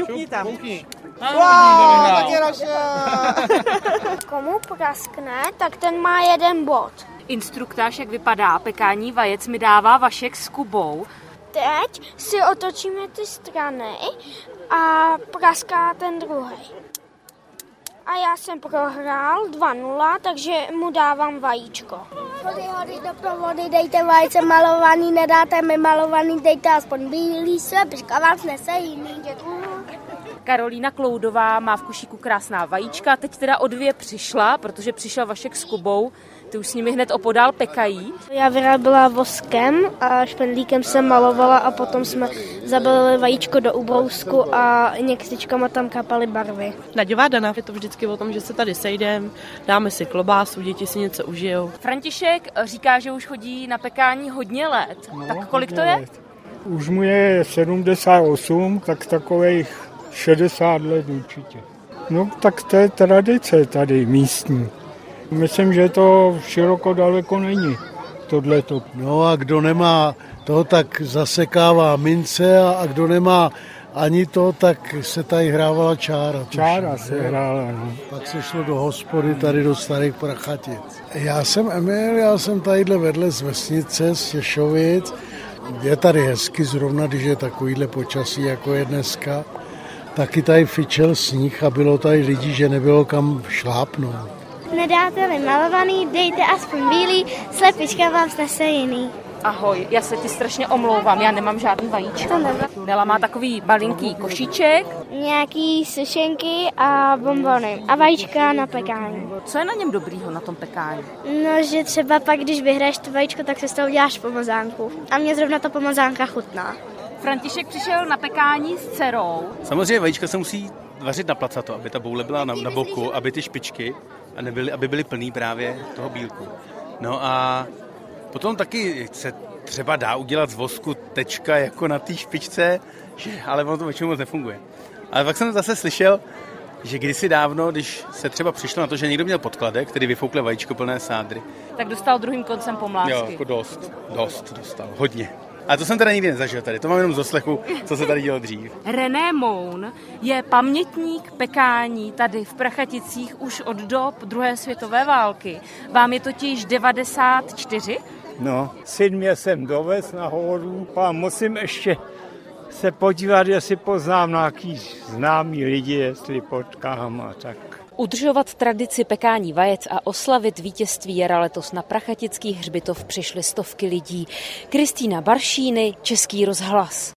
Šupni tam. Tak je naše. Komu praskne, tak ten má 1 bod. Instruktáž, jak vypadá pekání vajec, mi dává Vašek s Kubou. Teď si otočíme ty strany a praská ten druhý. A já jsem prohrál 2-0, takže mu dávám vajíčko. Hody do vody, dejte vajce malovaný, nedáte mi malovaný, dejte aspoň bílý, svěpička vás nese jiný. Děkuju. Karolína Kloudová má v košíku krásná vajíčka, teď teda o 2 přišla, protože přišel Vašek s Kubou, ty už s nimi hned opodál pekají. Já vyráběla voskem a špendlíkem jsem malovala a potom jsme zabalili vajíčko do ubrousku a něktičkama tam kapaly barvy. Naďová Dana, je to vždycky o tom, že se tady sejdeme, dáme si klobásu, děti si něco užijou. František říká, že už chodí na pekání hodně let. Tak kolik to je? Už mu je 78, tak takových 60 let určitě. No tak to je tradice tady místní. Myslím, že to široko daleko není, tohleto. No a kdo nemá to, tak zasekává mince a kdo nemá ani to, tak se tady hrávala čára. Čára se hrála, no. Pak se šlo do hospody tady do Starých Prachatic. Já jsem Emil, já jsem tadyhle vedle z vesnice, z Těšovic. Je tady hezky zrovna, když je takovýhle počasí, jako je dneska. Taky tady fičel sníh a bylo tady lidí, že nebylo kam šlápnout. Nedáte-li malovaný, dejte aspoň bílý, slepička vám snese jiný. Ahoj, já se ti strašně omlouvám, já nemám žádný vajíčko. Nela má takový malinký košíček. Nějaký sušenky a bonbony a vajíčka na pekání. Co je na něm dobrýho, na tom pekání? No, že třeba pak, když vyhraješ to vajíčko, tak se z toho uděláš pomazánku. A mě zrovna ta pomazánka chutná. František přišel na pekání s dcerou. Samozřejmě vajíčka se musí vařit na placato, aby ta boule byla na boku, aby ty špičky aby byly plný právě toho bílku. No a potom taky se třeba dá udělat z vosku tečka jako na té špičce, ale ono to většinou moc nefunguje. Ale pak jsem zase slyšel, že kdysi dávno, když se třeba přišlo na to, že někdo měl podkladek, který vyfoukle vajíčko plné sádry. Tak dostal druhým koncem pomlásky. Jo, jako dost dostal, hodně. A to jsem teda nikdy nezažil tady, to mám jenom z doslechu, co se tady dělo dřív. René Moun je pamětník pekání tady v Prachaticích už od dob druhé světové války. Vám je totiž 94? No, syn mě jsem dovez nahoru a musím ještě se podívat, jestli poznám nějaký známý lidi, jestli potkám a tak. Udržovat tradici pekání vajec a oslavit vítězství jara letos na Prachatický hřbitov přišly stovky lidí. Kristýna Baršíny, Český rozhlas.